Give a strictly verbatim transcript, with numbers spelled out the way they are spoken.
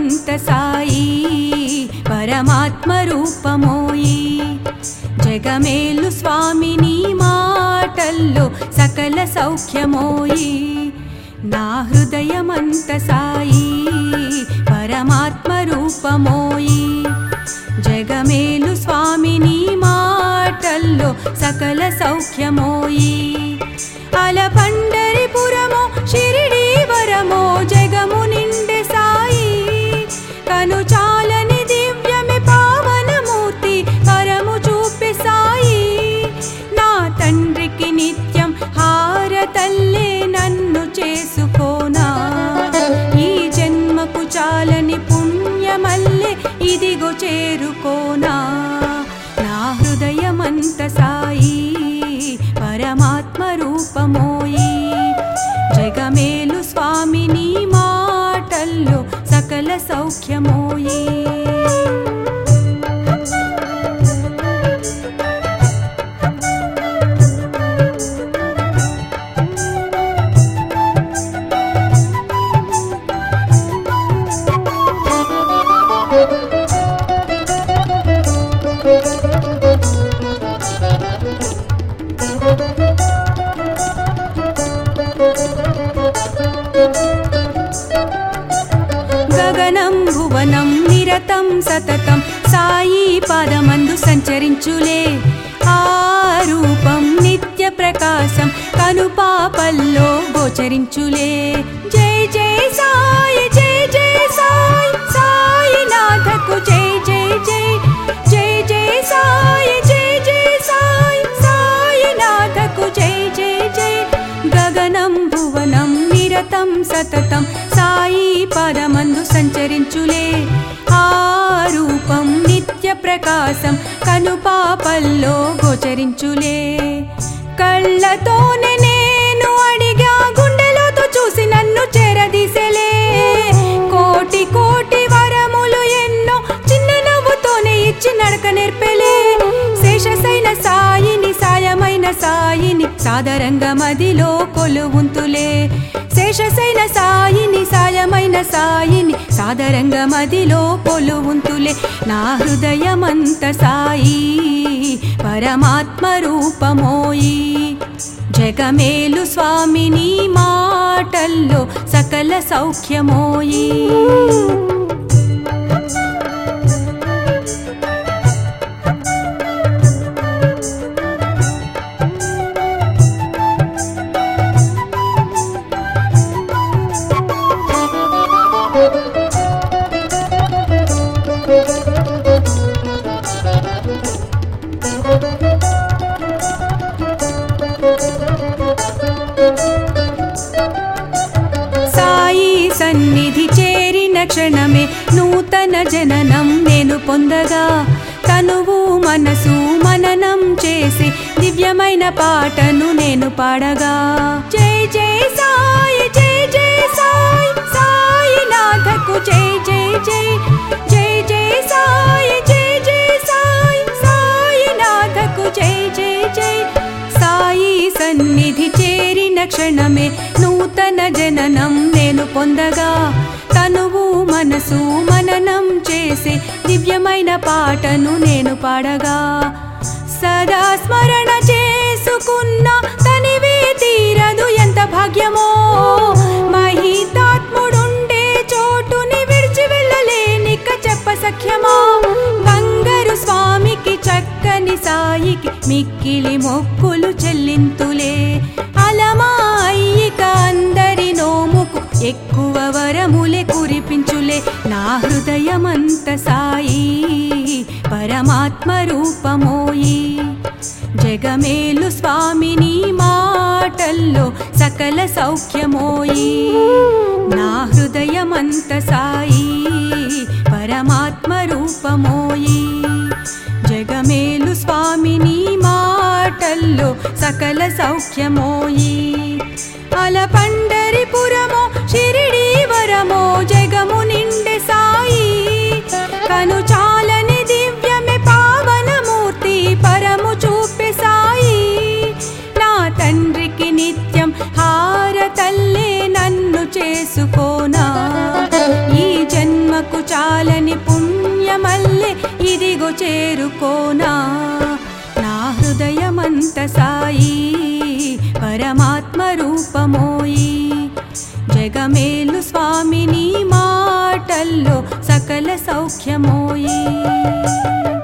హృదయమంత సాయి పరమాత్మ రూపమోయి జగమేలు స్వామి నీ మాటల్లో సకల సౌఖ్యమోయి నా హృదయమంత సాయి పరమాత్మ రూపమోయి జగమేలు స్వామి నీ మాటల్లో సకల సౌఖ్యమోయి అల పండరిపురమో షిరిడి వరమో జగము నిండే సాయి కను చాలని దివ్యమే పావనమూర్తి పరము చూపే సాయి నా తండ్రికి నిత్యం హారతల్లే నన్ను చేసుకోనా ఈ జన్మకు చాలని పుణ్యమల్లే ఇదిగో చేరుకోనా నా హృదయమంత సాయి పరమాత్మ రూపమోయి జగమేలు స్వామి నీ మాటల్లో సకల సౌఖ్యమోయి గగనం భువనం నిరతం సతతం సాయి పాదమందు సంచరించులే ఆ రూపం నిత్య ప్రకాశం కనుపాపల్లో గోచరించులే జై జై సాయి జై జై సాయి సాయినాథకు జై జై జై జై జై సాయి జై జై సాయి సాయినాథకు జై జై జై గగనం భువనం నిరతం సతతం సాయి పాదమందు సంచరించులే ఆ రూపం నిత్య ప్రకాశం కనుపాపల్లో గోచరించులే కళ్ళతోనే నేను అడిగా గుండెలతో చూసి నన్ను చేరదీసెలే కోటి కోటి వరములు ఎన్నో చిన్న నవ్వుతోనే ఇచ్చి నడక నేర్పెలే శేషసైన సాయిని సాయమైన సాయిని సాదరంగా మదిలో కొలువుంతులే శేషసైన సాయిని సాయమైన సాయిని సాదరంగా మదిలో కొలువుంతులే నా హృదయమంత సాయి పరమాత్మ రూపమోయి జగమేలు స్వామి నీ మాటల్లో సకల సౌఖ్యమోయి సాయి సన్నిధి చేరిన క్షణమే నూతన జననం నేను పొందగా తనువు మనసు మననం చేసి దివ్యమైన పాటను నేను పాడగా జై జై సాయి జై జై సాయి సాయినాథకు జై జై జై జై జై సాయి జై జై సాయి సాయినాథకు జై జై జై సాయి సన్నిధి చేరిన క్షణమే నూతన జననం నేను పొందగా తనువు మనసు మననం చేసి దివ్యమైన పాటను నేను పాడగా సదా స్మరణ చేసుకున్న తనివే తీరదు ఎంత భాగ్యమో మహితాత్ముడుండే చోటుని విడిచి వెళ్ళలేనిక చెప్ప సఖ్యమో బంగారు స్వామికి చక్కని సాయికి మిక్కిలి మొక్కులు చెల్లింతులే అలమాయిక అందరి నోముకు ఎక్కువ వరములే కురిపించులే నా హృదయమంత సాయి పరమాత్మ రూపమోయి జగమేలు స్వామి నీ మాటల్లో సకల సౌఖ్యమోయి నా హృదయమంత సాయి పరమాత్మ రూపమోయి జగమేలు స్వామి నీ మాటల్లో సకల సౌఖ్యమోయి అల పండరిపురమో షిరిడి వరమో జగము నిండే సాయి కను చాలని దివ్యమే పావనమూర్తి పరము చూపే సాయి నా తండ్రికి నిత్యం హారతల్లే నన్ను చేసుకోనా ఈ జన్మకు చేరుకోనా నా హృదయమంత సాయి పరమాత్మ రూపమోయి జగమేలు స్వామిని మాటల్లో సకల సౌఖ్యమోయి